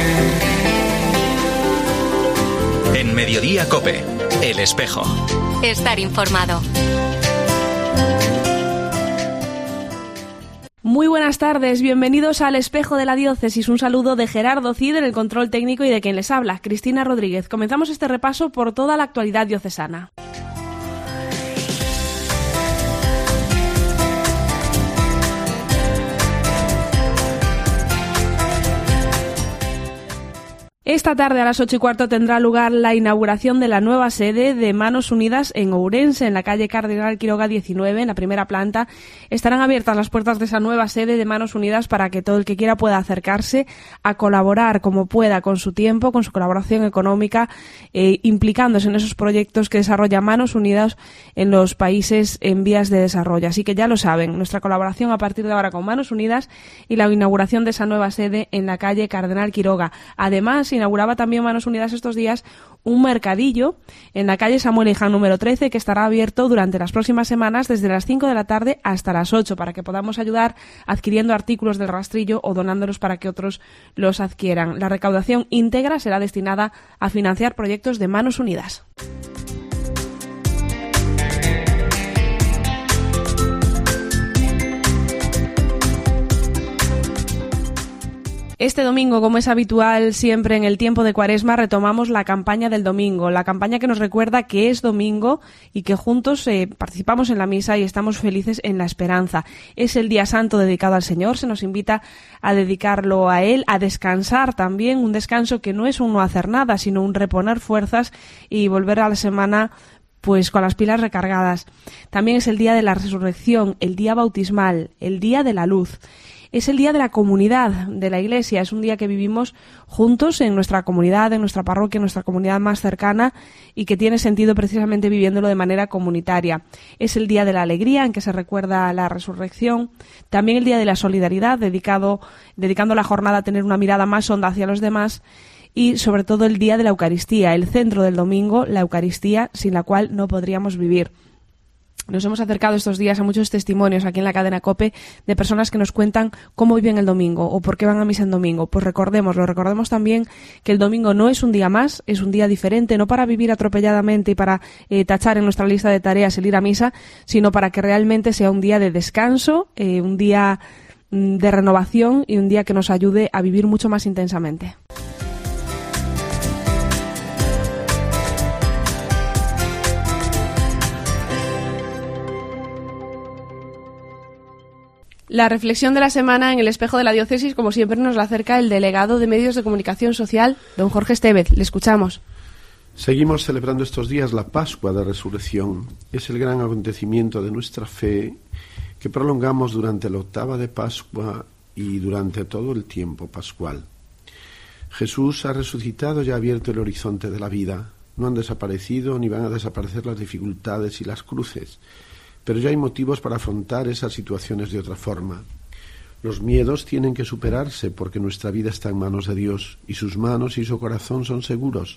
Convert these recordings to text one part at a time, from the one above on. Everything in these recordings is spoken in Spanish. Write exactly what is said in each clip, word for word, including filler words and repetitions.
En Mediodía COPE, El Espejo. Estar informado. Muy buenas tardes, bienvenidos al Espejo de la Diócesis. Un saludo de Gerardo Cid en el control técnico y de quien les habla, Cristina Rodríguez. Comenzamos este repaso por toda la actualidad diocesana. Esta tarde a las ocho y cuarto tendrá lugar la inauguración de la nueva sede de Manos Unidas en Ourense, en la calle Cardenal Quiroga diecinueve, en la primera planta. Estarán abiertas las puertas de esa nueva sede de Manos Unidas para que todo el que quiera pueda acercarse a colaborar como pueda con su tiempo, con su colaboración económica, eh, implicándose en esos proyectos que desarrolla Manos Unidas en los países en vías de desarrollo. Así que ya lo saben, nuestra colaboración a partir de ahora con Manos Unidas y la inauguración de esa nueva sede en la calle Cardenal Quiroga. Además, inauguraba también Manos Unidas estos días un mercadillo en la calle Samuel Hiján número trece que estará abierto durante las próximas semanas desde las cinco de la tarde hasta las ocho para que podamos ayudar adquiriendo artículos del rastrillo o donándolos para que otros los adquieran. La recaudación íntegra será destinada a financiar proyectos de Manos Unidas. Este domingo, como es habitual siempre en el tiempo de Cuaresma, retomamos la campaña del domingo, la campaña que nos recuerda que es domingo y que juntos eh, participamos en la misa y estamos felices en la esperanza. Es el día santo dedicado al Señor, se nos invita a dedicarlo a Él, a descansar también, un descanso que no es un no hacer nada, sino un reponer fuerzas y volver a la semana pues con las pilas recargadas. También es el día de la resurrección, el día bautismal, el día de la luz. Es el día de la comunidad de la Iglesia, es un día que vivimos juntos en nuestra comunidad, en nuestra parroquia, en nuestra comunidad más cercana y que tiene sentido precisamente viviéndolo de manera comunitaria. Es el día de la alegría en que se recuerda la resurrección, también el día de la solidaridad, dedicado, dedicando la jornada a tener una mirada más honda hacia los demás y sobre todo el día de la Eucaristía, el centro del domingo, la Eucaristía, sin la cual no podríamos vivir. Nos hemos acercado estos días a muchos testimonios aquí en la cadena COPE de personas que nos cuentan cómo viven el domingo o por qué van a misa en domingo. Pues recordémoslo, recordemos también que el domingo no es un día más, es un día diferente, no para vivir atropelladamente y para eh, tachar en nuestra lista de tareas el ir a misa, sino para que realmente sea un día de descanso, eh, un día mm, de renovación y un día que nos ayude a vivir mucho más intensamente. La reflexión de la semana en el Espejo de la Diócesis, como siempre, nos la acerca el delegado de Medios de Comunicación Social, don Jorge Estevez. Le escuchamos. Seguimos celebrando estos días la Pascua de Resurrección. Es el gran acontecimiento de nuestra fe que prolongamos durante la octava de Pascua y durante todo el tiempo pascual. Jesús ha resucitado y ha abierto el horizonte de la vida. No han desaparecido ni van a desaparecer las dificultades y las cruces. Pero ya hay motivos para afrontar esas situaciones de otra forma. Los miedos tienen que superarse porque nuestra vida está en manos de Dios y sus manos y su corazón son seguros.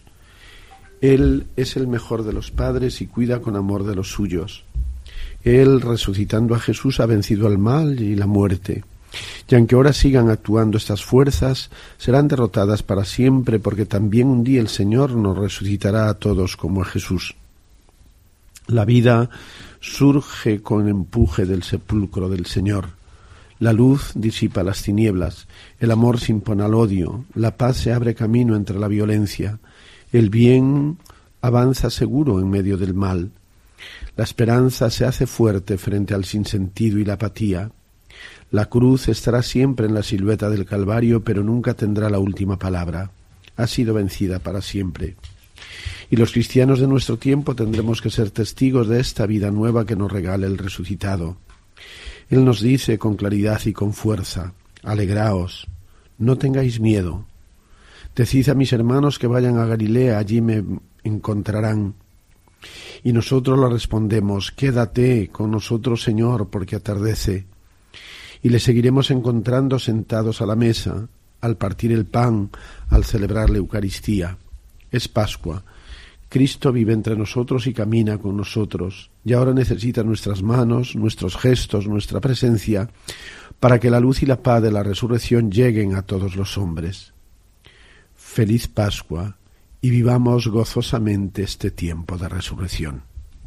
Él es el mejor de los padres y cuida con amor de los suyos. Él, resucitando a Jesús, ha vencido al mal y la muerte. Y aunque ahora sigan actuando estas fuerzas, serán derrotadas para siempre porque también un día el Señor nos resucitará a todos como a Jesús. La vida surge con empuje del sepulcro del Señor. La luz disipa las tinieblas, el amor se impone al odio, la paz se abre camino entre la violencia, el bien avanza seguro en medio del mal, la esperanza se hace fuerte frente al sinsentido y la apatía. La cruz estará siempre en la silueta del Calvario, pero nunca tendrá la última palabra. Ha sido vencida para siempre. Y los cristianos de nuestro tiempo tendremos que ser testigos de esta vida nueva que nos regala el resucitado. Él nos dice con claridad y con fuerza: alegraos, no tengáis miedo. Decid a mis hermanos que vayan a Galilea, allí me encontrarán. Y nosotros le respondemos: quédate con nosotros, Señor, porque atardece. Y le seguiremos encontrando sentados a la mesa, al partir el pan, al celebrar la Eucaristía. Es Pascua. Cristo vive entre nosotros y camina con nosotros, y ahora necesita nuestras manos, nuestros gestos, nuestra presencia, para que la luz y la paz de la resurrección lleguen a todos los hombres. feliz Pascua y vivamos gozosamente este tiempo de resurrección.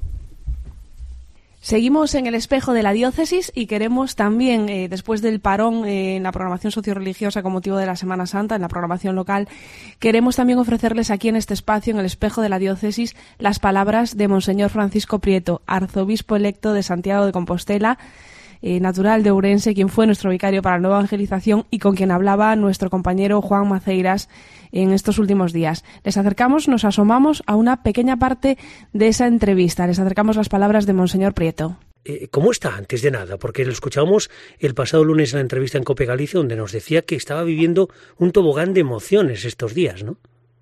Seguimos en el espejo de la diócesis y queremos también, eh, después del parón eh, en la programación socioreligiosa con motivo de la Semana Santa, en la programación local, queremos también ofrecerles aquí en este espacio, en el espejo de la diócesis, las palabras de Monseñor Francisco Prieto, arzobispo electo de Santiago de Compostela, eh, natural de Ourense, quien fue nuestro vicario para la nueva evangelización y con quien hablaba nuestro compañero Juan Maceiras en estos últimos días. Les acercamos, nos asomamos a una pequeña parte de esa entrevista. Les acercamos las palabras de Monseñor Prieto. Eh, ¿Cómo está antes de nada? Porque lo escuchábamos el pasado lunes en la entrevista en COPE Galicia, donde nos decía que estaba viviendo un tobogán de emociones estos días, ¿no?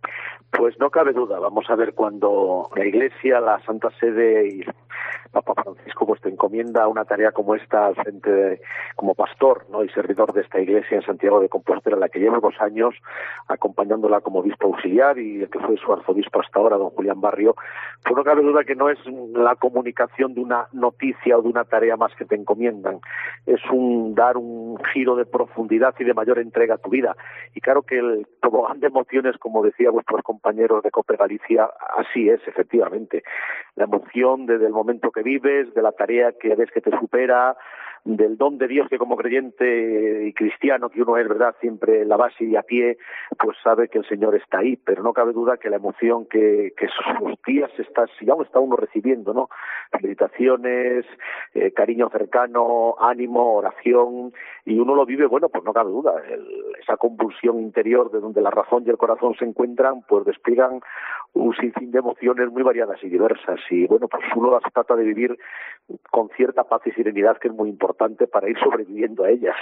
Pues no cabe duda. Vamos a ver, cuando la Iglesia, la Santa Sede y Papa Francisco pues te encomienda una tarea como esta al frente de, como pastor, ¿no?, y servidor de esta Iglesia en Santiago de Compostela, la que llevo dos años acompañándola como obispo auxiliar y el que fue su arzobispo hasta ahora, don Julián Barrio, pues no cabe duda que no es la comunicación de una noticia o de una tarea más que te encomiendan, es un dar un giro de profundidad y de mayor entrega a tu vida. Y claro que el tobogán de emociones, como decía vuestros compañeros de COPE Galicia, así es, efectivamente. La emoción desde el momento que vives, de la tarea que ves que te supera, del don de Dios que como creyente y cristiano que uno es, ¿verdad?, siempre la base y a pie, pues sabe que el Señor está ahí, pero no cabe duda que la emoción que, que esos días estás, y aún está uno recibiendo, ¿no?, felicitaciones, eh, cariño cercano, ánimo, oración, y uno lo vive, bueno, pues no cabe duda, el, esa convulsión interior de donde la razón y el corazón se encuentran, pues despliegan un sinfín de emociones muy variadas y diversas, y bueno, pues uno las trata de vivir con cierta paz y serenidad, que es muy importante para ir sobreviviendo a ellas.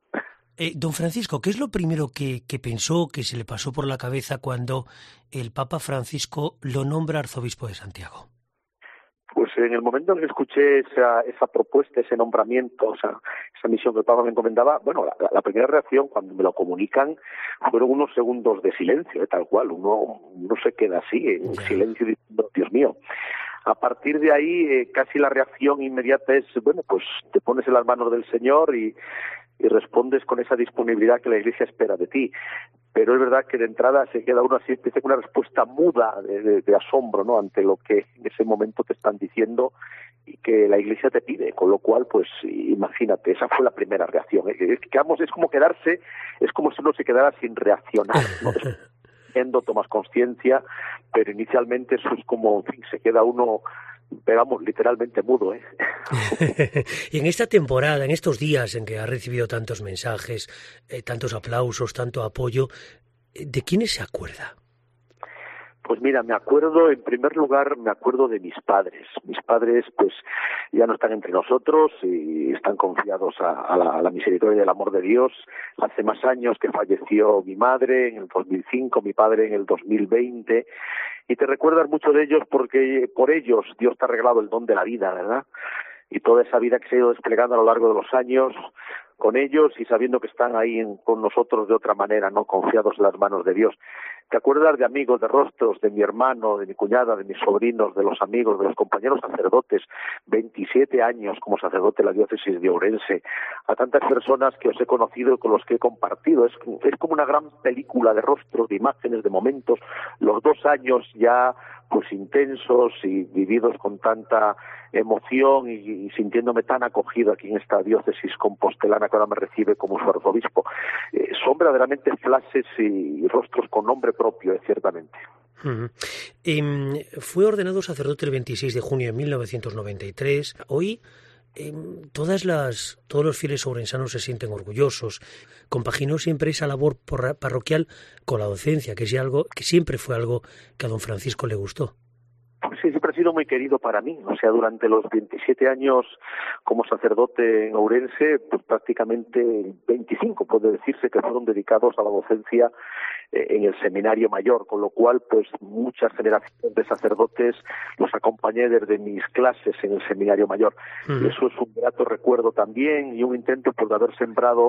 Eh, don Francisco, ¿qué es lo primero que, que pensó, que se le pasó por la cabeza cuando el Papa Francisco lo nombra arzobispo de Santiago? Pues en el momento en que escuché esa, esa propuesta, ese nombramiento, o sea, esa misión que el Papa me encomendaba, bueno, la, la primera reacción cuando me lo comunican fueron unos segundos de silencio, ¿eh? Tal cual, uno, uno se queda así, en ya. silencio, diciendo, Dios mío. A partir de ahí, eh, casi la reacción inmediata es, bueno, pues te pones en las manos del Señor y, y respondes con esa disponibilidad que la Iglesia espera de ti. Pero es verdad que de entrada se queda uno así, empieza con una respuesta muda de, de, de asombro, ¿no?, ante lo que en ese momento te están diciendo y que la Iglesia te pide, con lo cual, pues imagínate, esa fue la primera reacción. Es, es, es como quedarse, es como si uno se quedara sin reaccionar, ¿no? Tomas conciencia, pero inicialmente eso es como, en fin, se queda uno, pegamos, literalmente mudo, ¿eh? Y en esta temporada, en estos días en que ha recibido tantos mensajes, eh, tantos aplausos, tanto apoyo, ¿de quiénes se acuerda? Pues mira, me acuerdo, en primer lugar, me acuerdo de mis padres. Mis padres, pues, ya no están entre nosotros y están confiados a, a, la, a la misericordia y el amor de Dios. Hace más años que falleció mi madre, en el dos mil cinco, mi padre en el dos mil veinte, y te recuerdas mucho de ellos porque por ellos Dios te ha regalado el don de la vida, ¿verdad? Y toda esa vida que se ha ido desplegando a lo largo de los años con ellos y sabiendo que están ahí en, con nosotros de otra manera, no confiados en las manos de Dios. ¿Te acuerdas de amigos, de rostros, de mi hermano, de mi cuñada, de mis sobrinos, de los amigos, de los compañeros sacerdotes? veintisiete años como sacerdote de la diócesis de Ourense, a tantas personas que os he conocido y con los que he compartido. Es, es como una gran película de rostros, de imágenes, de momentos. Los dos años ya pues intensos y vividos con tanta emoción y, y sintiéndome tan acogido aquí en esta diócesis compostelana que ahora me recibe como su arzobispo. Eh, son verdaderamente flashes y, y rostros con nombre propio, eh, ciertamente. Uh-huh. Eh, fue ordenado sacerdote el veintiséis de junio de mil novecientos noventa y tres. Hoy eh, todas las, todos los fieles ourensanos se sienten orgullosos. Compaginó siempre esa labor parroquial con la docencia, que es algo que siempre fue algo que a don Francisco le gustó. Sí, siempre ha sido muy querido para mí. O sea, durante los veintisiete años como sacerdote en Ourense, pues prácticamente veinticinco puede decirse que fueron dedicados a la docencia eh, en el seminario mayor, con lo cual, pues muchas generaciones de sacerdotes los acompañé desde mis clases en el seminario mayor. Uh-huh. Y eso es un grato recuerdo también y un intento pues, de haber sembrado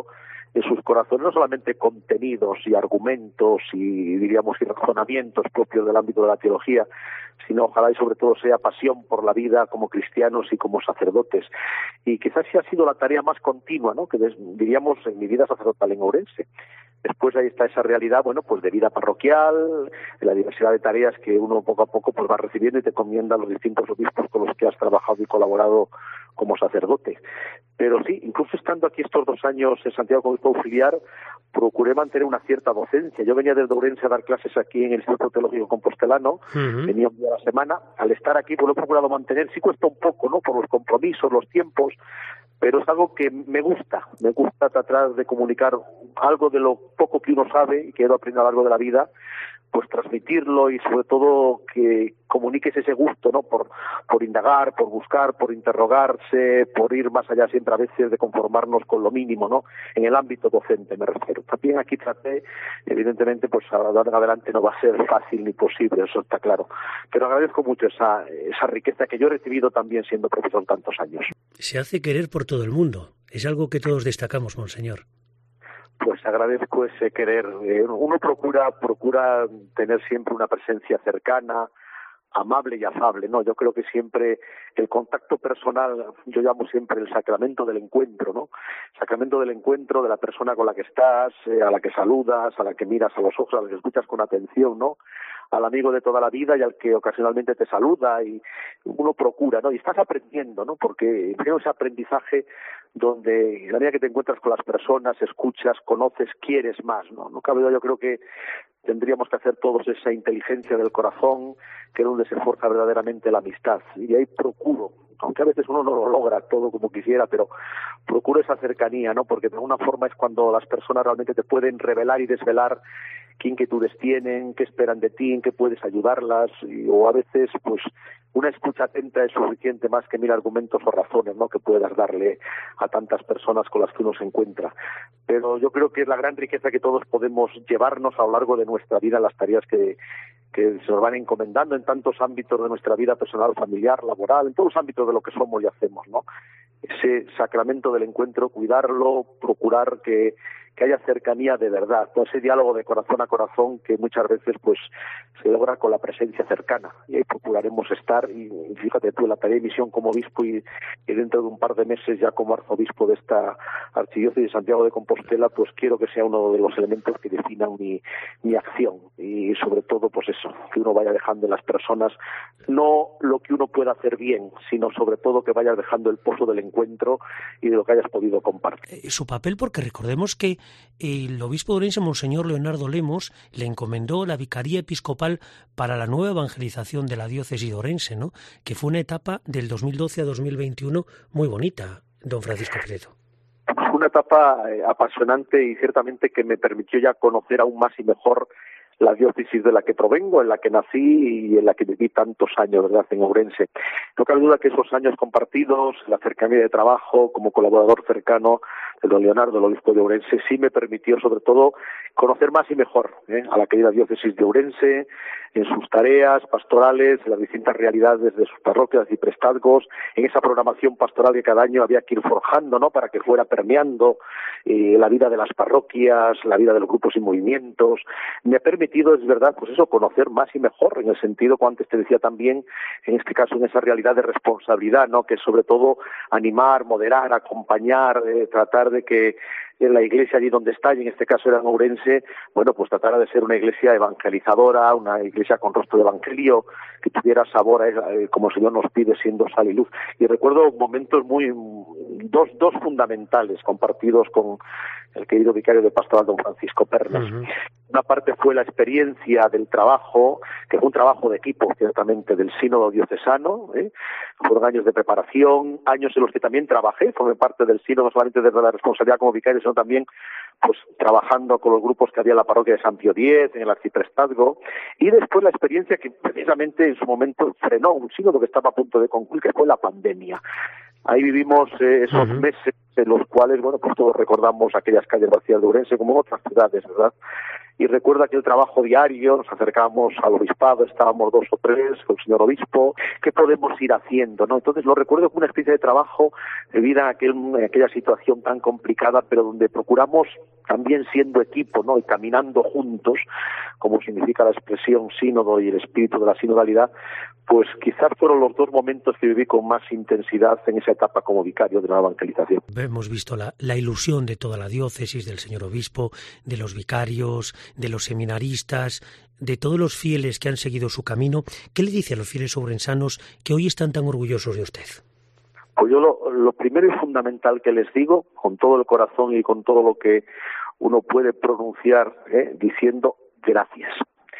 en sus corazones no solamente contenidos y argumentos y, diríamos, y razonamientos propios del ámbito de la teología, sino ojalá y sobre todo sea pasión por la vida como cristianos y como sacerdotes. Y quizás sí ha sido la tarea más continua, ¿no?, que diríamos en mi vida sacerdotal en Ourense. Después ahí está esa realidad, bueno, pues de vida parroquial, de la diversidad de tareas que uno poco a poco pues va recibiendo y te encomienda a los distintos obispos con los que has trabajado y colaborado como sacerdote. Pero sí, incluso estando aquí estos dos años en Santiago como obispo auxiliar, procuré mantener una cierta docencia. Yo venía desde Ourense a dar clases aquí en el Instituto Teológico Compostelano, uh-huh. venía un día a la semana. Al estar aquí, pues lo he procurado mantener. Sí cuesta un poco, ¿no?, por los compromisos, los tiempos, pero es algo que me gusta. Me gusta tratar de comunicar algo de lo poco que uno sabe y que he ido aprendiendo a lo largo de la vida, pues transmitirlo y sobre todo que comuniques ese gusto, ¿no?, por por indagar, por buscar, por interrogarse, por ir más allá siempre a veces de conformarnos con lo mínimo, ¿no?, en el ámbito docente me refiero. También aquí traté, evidentemente, pues a dar en adelante no va a ser fácil ni posible, eso está claro, pero agradezco mucho esa esa riqueza que yo he recibido también siendo profesor tantos años. Se hace querer por todo el mundo, es algo que todos destacamos, monseñor. Pues agradezco ese querer. Uno procura procura tener siempre una presencia cercana, amable y afable, ¿no? Yo creo que siempre el contacto personal, yo llamo siempre el sacramento del encuentro, ¿no? Sacramento del encuentro de la persona con la que estás, eh, a la que saludas, a la que miras a los ojos, a la que escuchas con atención, ¿no?, al amigo de toda la vida y al que ocasionalmente te saluda, y uno procura, ¿no? Y estás aprendiendo, ¿no? Porque creo ese aprendizaje donde en la medida que te encuentras con las personas, escuchas, conoces, quieres más, ¿no? No cabe duda, yo creo que tendríamos que hacer todos esa inteligencia del corazón, que es donde se forja verdaderamente la amistad. Y ahí procuro, aunque a veces uno no lo logra todo como quisiera, pero procuro esa cercanía, ¿no? Porque de alguna forma es cuando las personas realmente te pueden revelar y desvelar qué inquietudes tienen, qué esperan de ti, en qué puedes ayudarlas, y, o a veces, pues, una escucha atenta es suficiente más que mil argumentos o razones, ¿no?, que puedas darle a tantas personas con las que uno se encuentra. Pero yo creo que es la gran riqueza que todos podemos llevarnos a lo largo de nuestra vida en las tareas que que se nos van encomendando en tantos ámbitos de nuestra vida personal, familiar, laboral, en todos los ámbitos de lo que somos y hacemos, ¿no? Ese sacramento del encuentro, cuidarlo, procurar que, que haya cercanía de verdad, todo ese diálogo de corazón a corazón que muchas veces pues se logra con la presencia cercana, y ahí procuraremos estar. Y fíjate tú, la tarea y misión como obispo y, y dentro de un par de meses ya como arzobispo de esta archidiócesis de Santiago de Compostela, pues quiero que sea uno de los elementos que definan mi, mi acción, y sobre todo pues eso, que uno vaya dejando en las personas no lo que uno pueda hacer bien, sino sobre todo que vayas dejando el pozo del encuentro y de lo que hayas podido compartir. Su papel, porque recordemos que el obispo de Ourense, monseñor Leonardo Lemos, le encomendó la vicaría episcopal para la nueva evangelización de la diócesis de Ourense, ¿no?, que fue una etapa del dos mil doce a dos mil veintiuno muy bonita, don Francisco Prieto. Fue una etapa eh, apasionante y ciertamente que me permitió ya conocer aún más y mejor la diócesis de la que provengo, en la que nací y en la que viví tantos años, ¿verdad?, en Ourense. No cabe duda que esos años compartidos, la cercanía de trabajo como colaborador cercano de don Leonardo, el obispo de Ourense, sí me permitió sobre todo conocer más y mejor ¿eh? a la querida diócesis de Ourense, en sus tareas pastorales, en las distintas realidades de sus parroquias y prestazgos, en esa programación pastoral que cada año había que ir forjando, ¿no?, para que fuera permeando eh, la vida de las parroquias, la vida de los grupos y movimientos. Me ha permitido, es verdad, pues eso, conocer más y mejor, en el sentido, como antes te decía también, en este caso, en esa realidad de responsabilidad, ¿no?, que es sobre todo animar, moderar, acompañar, eh, tratar de que en la iglesia allí donde está, y en este caso era en Ourense, bueno, pues tratara de ser una iglesia evangelizadora, una iglesia con rostro de evangelio, que tuviera sabor, eh, como el Señor nos pide, siendo sal y luz. Y recuerdo momentos muy, dos, dos fundamentales compartidos con el querido vicario de pastoral, don Francisco Pernas. Uh-huh. Una parte fue la experiencia del trabajo, que fue un trabajo de equipo, ciertamente, del sínodo diocesano, ¿eh? Fueron años de preparación, años en los que también trabajé, formé parte del sínodo, no solamente desde la responsabilidad como vicario, sino también pues trabajando con los grupos que había en la parroquia de San Pío X, en el arciprestazgo, y después la experiencia que precisamente en su momento frenó un sínodo que estaba a punto de concluir, que fue la pandemia. Ahí vivimos eh, esos uh-huh. meses en los cuales, bueno, pues todos recordamos aquellas calles vacías de Ourense como en otras ciudades, ¿verdad? y recuerdo aquel trabajo diario, nos acercábamos al obispado, estábamos dos o tres con el señor obispo, ¿qué podemos ir haciendo, ¿no? Entonces lo recuerdo como una especie de trabajo debido a aquel, en aquella situación tan complicada, pero donde procuramos también siendo equipo, ¿no? Y caminando juntos, como significa la expresión sínodo y el espíritu de la sinodalidad, pues quizás fueron los dos momentos que viví con más intensidad en esa etapa como vicario de la evangelización. Hemos visto la, la ilusión de toda la diócesis, del señor obispo, de los vicarios, de los seminaristas, de todos los fieles que han seguido su camino. ¿Qué le dice a los fieles ourensanos que hoy están tan orgullosos de usted? Pues yo lo, lo primero y fundamental que les digo, con todo el corazón y con todo lo que uno puede pronunciar, ¿eh? diciendo gracias.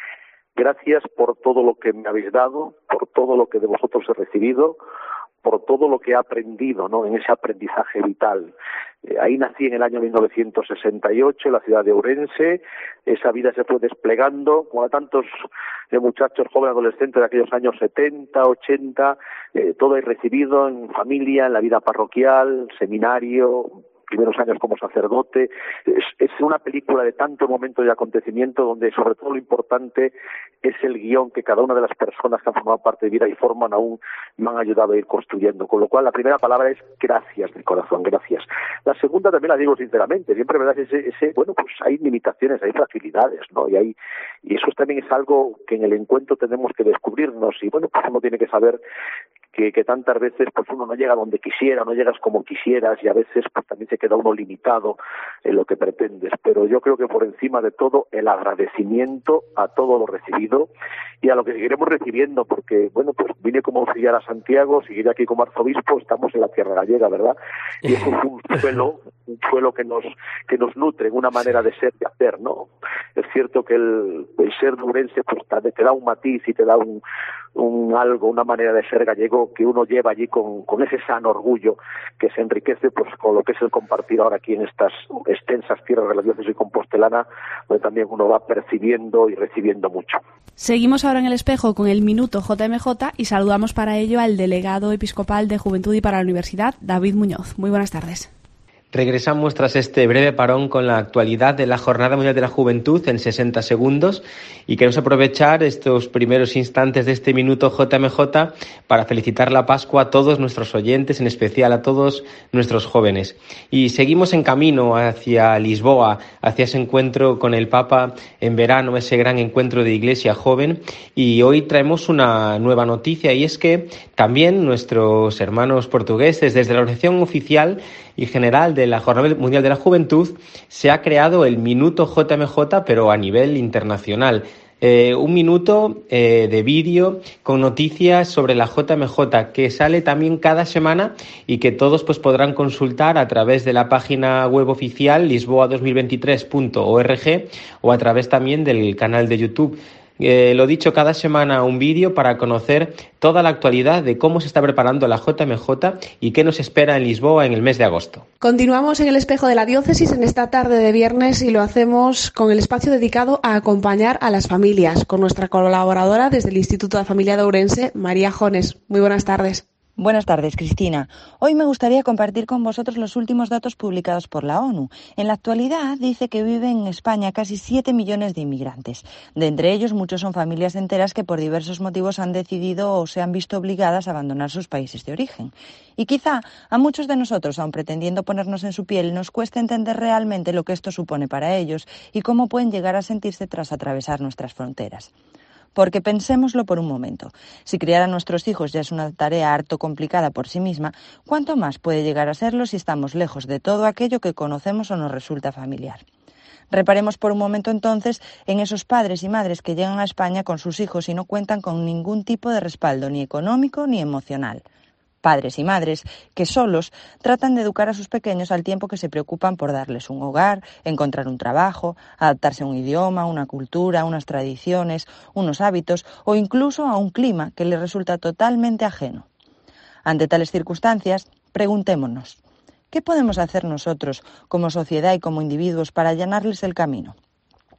Gracias por todo lo que me habéis dado, por todo lo que de vosotros he recibido, por todo lo que he aprendido, ¿no? En ese aprendizaje vital. Eh, ahí nací en el año mil novecientos sesenta y ocho, en la ciudad de Ourense. Esa vida se fue desplegando, como a tantos eh, muchachos jóvenes adolescentes de aquellos años setenta, ochenta, eh, todo he recibido en familia, en la vida parroquial, seminario, primeros años como sacerdote. Es, es una película de tanto momento y acontecimiento donde sobre todo lo importante es el guión que cada una de las personas que han formado parte de vida y forman aún me han ayudado a ir construyendo. Con lo cual la primera palabra es gracias de corazón, gracias. La segunda también la digo sinceramente, siempre verdad ese, ese bueno pues hay limitaciones, hay fragilidades, ¿no? Y hay y eso también es algo que en el encuentro tenemos que descubrirnos y bueno pues uno tiene que saber que, que tantas veces pues uno no llega donde quisiera, no llegas como quisieras y a veces pues también se queda uno limitado en lo que pretendes, pero yo creo que por encima de todo el agradecimiento a todo lo recibido y a lo que seguiremos recibiendo, porque bueno pues vine como auxiliar a Santiago, seguiré aquí como arzobispo, estamos en la tierra gallega, ¿verdad? Y eso es un suelo, un suelo que nos que nos nutre en una manera de ser y hacer, ¿no? Es cierto que el, el ser de Ourense pues te da un matiz y te da un, un algo, una manera de ser gallego que uno lleva allí con, con ese sano orgullo que se enriquece pues con lo que es el compartir ahora aquí en estas extensas tierras de la diócesis compostelana, donde también uno va percibiendo y recibiendo mucho. Seguimos ahora en el espejo con el Minuto J M J y saludamos para ello al delegado episcopal de Juventud y para la Universidad, David Muñoz. Muy buenas tardes. Regresamos tras este breve parón con la actualidad de la Jornada Mundial de la Juventud en sesenta segundos y queremos aprovechar estos primeros instantes de este Minuto J M J para felicitar la Pascua a todos nuestros oyentes, en especial a todos nuestros jóvenes. Y seguimos en camino hacia Lisboa, hacia ese encuentro con el Papa en verano, ese gran encuentro de Iglesia Joven, y hoy traemos una nueva noticia y es que también nuestros hermanos portugueses, desde la organización oficial y general de la Jornada Mundial de la Juventud, se ha creado el Minuto J M J, pero a nivel internacional. Eh, un minuto eh, de vídeo con noticias sobre la J M J que sale también cada semana y que todos pues podrán consultar a través de la página web oficial lisboa dos mil veintitrés punto org o a través también del canal de YouTube. Eh, lo dicho, cada semana un vídeo para conocer toda la actualidad de cómo se está preparando la J M J y qué nos espera en Lisboa en el mes de agosto. Continuamos en el espejo de la diócesis en esta tarde de viernes y lo hacemos con el espacio dedicado a acompañar a las familias, con nuestra colaboradora desde el Instituto de Familia de Ourense, María Jones. Muy buenas tardes. Buenas tardes, Cristina. Hoy me gustaría compartir con vosotros los últimos datos publicados por la ONU. En la actualidad dice que viven en España casi siete millones de inmigrantes. De entre ellos, muchos son familias enteras que por diversos motivos han decidido o se han visto obligadas a abandonar sus países de origen. Y quizá a muchos de nosotros, aun pretendiendo ponernos en su piel, nos cuesta entender realmente lo que esto supone para ellos y cómo pueden llegar a sentirse tras atravesar nuestras fronteras. Porque pensémoslo por un momento. Si criar a nuestros hijos ya es una tarea harto complicada por sí misma, ¿cuánto más puede llegar a serlo si estamos lejos de todo aquello que conocemos o nos resulta familiar? Reparemos por un momento entonces en esos padres y madres que llegan a España con sus hijos y no cuentan con ningún tipo de respaldo, ni económico ni emocional. Padres y madres que solos tratan de educar a sus pequeños al tiempo que se preocupan por darles un hogar, encontrar un trabajo, adaptarse a un idioma, una cultura, unas tradiciones, unos hábitos o incluso a un clima que les resulta totalmente ajeno. Ante tales circunstancias, preguntémonos, ¿qué podemos hacer nosotros como sociedad y como individuos para allanarles el camino?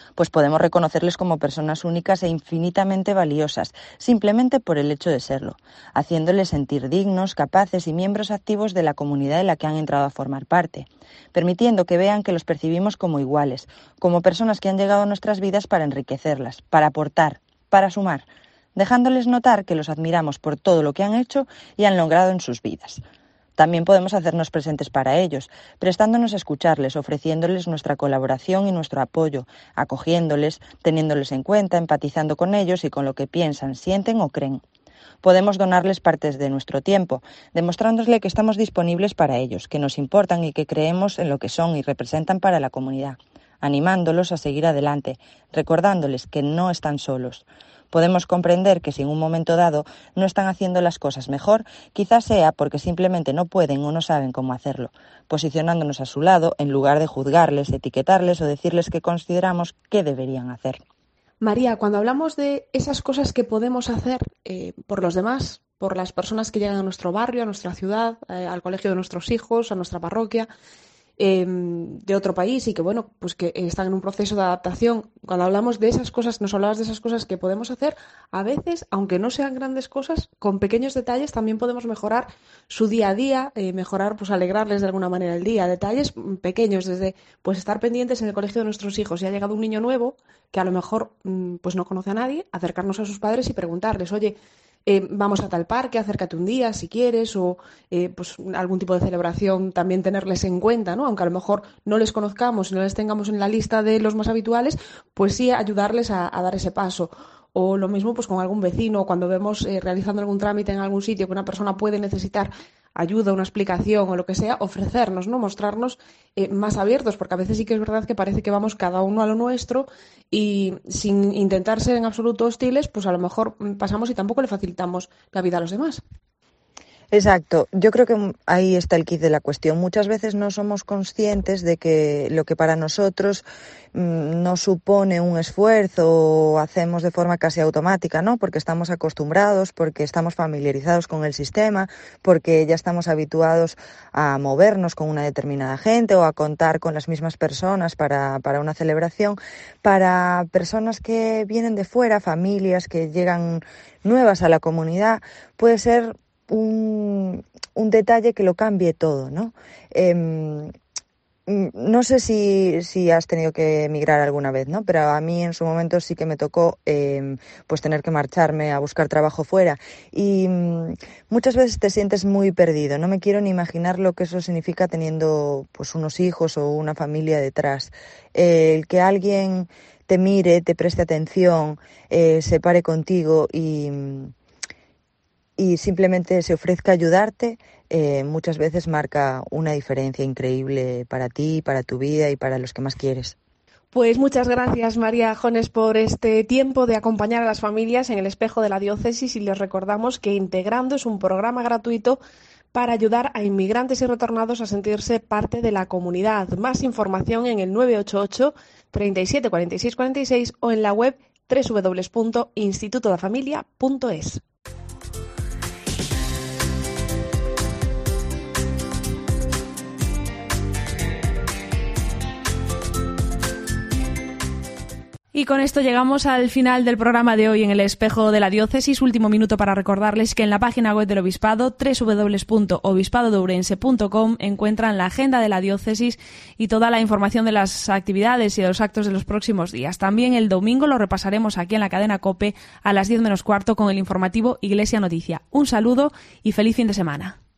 pues podemos reconocerles como personas únicas e infinitamente valiosas, simplemente por el hecho de serlo, haciéndoles sentir dignos, capaces y miembros activos de la comunidad en la que han entrado a formar parte, permitiendo que vean que los percibimos como iguales, como personas que han llegado a nuestras vidas para enriquecerlas, para aportar, para sumar, dejándoles notar que los admiramos por todo lo que han hecho y han logrado en sus vidas. También podemos hacernos presentes para ellos, prestándonos a escucharles, ofreciéndoles nuestra colaboración y nuestro apoyo, acogiéndoles, teniéndoles en cuenta, empatizando con ellos y con lo que piensan, sienten o creen. Podemos donarles partes de nuestro tiempo, demostrándoles que estamos disponibles para ellos, que nos importan y que creemos en lo que son y representan para la comunidad, animándolos a seguir adelante, recordándoles que no están solos. Podemos comprender que si en un momento dado no están haciendo las cosas mejor, quizás sea porque simplemente no pueden o no saben cómo hacerlo, posicionándonos a su lado en lugar de juzgarles, etiquetarles o decirles que consideramos que deberían hacer. María, cuando hablamos de esas cosas que podemos hacer eh, por los demás, por las personas que llegan a nuestro barrio, a nuestra ciudad, eh, al colegio de nuestros hijos, a nuestra parroquia, eh, de otro país y que, bueno, pues que están en un proceso de adaptación. Cuando hablamos de esas cosas, nos hablabas de esas cosas que podemos hacer, a veces, aunque no sean grandes cosas, con pequeños detalles también podemos mejorar su día a día, eh, mejorar, pues alegrarles de alguna manera el día. Detalles pequeños, desde pues estar pendientes en el colegio de nuestros hijos. Si ha llegado un niño nuevo que a lo mejor pues no conoce a nadie, acercarnos a sus padres y preguntarles, oye, Eh, vamos a tal parque, acércate un día si quieres, o eh, pues algún tipo de celebración, también tenerles en cuenta, ¿no? Aunque a lo mejor no les conozcamos y no les tengamos en la lista de los más habituales, pues sí ayudarles a, a dar ese paso. O lo mismo pues con algún vecino, cuando vemos eh, realizando algún trámite en algún sitio que una persona puede necesitar ayuda, una explicación o lo que sea, ofrecernos, ¿no? Mostrarnos eh, más abiertos, porque a veces sí que es verdad que parece que vamos cada uno a lo nuestro y sin intentar ser en absoluto hostiles, pues a lo mejor pasamos y tampoco le facilitamos la vida a los demás. Exacto, yo creo que ahí está el quid de la cuestión. Muchas veces no somos conscientes de que lo que para nosotros mmm, no supone un esfuerzo o hacemos de forma casi automática, ¿no? Porque estamos acostumbrados, porque estamos familiarizados con el sistema, porque ya estamos habituados a movernos con una determinada gente o a contar con las mismas personas para, para una celebración. Para personas que vienen de fuera, familias que llegan nuevas a la comunidad, puede ser Un, un detalle que lo cambie todo, ¿no? Eh, no sé si, si has tenido que emigrar alguna vez, ¿no? Pero a mí en su momento sí que me tocó eh, pues tener que marcharme a buscar trabajo fuera y mm, muchas veces te sientes muy perdido. No me quiero ni imaginar lo que eso significa teniendo pues unos hijos o una familia detrás. Eh, el que alguien te mire, te preste atención, eh, se pare contigo y... y simplemente se ofrezca a ayudarte, eh, muchas veces marca una diferencia increíble para ti, para tu vida y para los que más quieres. Pues muchas gracias, María Jones, por este tiempo de acompañar a las familias en el espejo de la diócesis, y les recordamos que Integrando es un programa gratuito para ayudar a inmigrantes y retornados a sentirse parte de la comunidad. Más información en el nueve ocho ocho, treinta y siete, cuarenta y seis, cuarenta y seis o en la web doble u doble u doble u punto instituto da familia punto es. Y con esto llegamos al final del programa de hoy en el Espejo de la Diócesis. Último minuto para recordarles que en la página web del Obispado, doble u doble u doble u punto obispado de ourense punto com, encuentran la agenda de la Diócesis y toda la información de las actividades y de los actos de los próximos días. También el domingo lo repasaremos aquí en la cadena COPE a las diez menos cuarto con el informativo Iglesia Noticia. Un saludo y feliz fin de semana.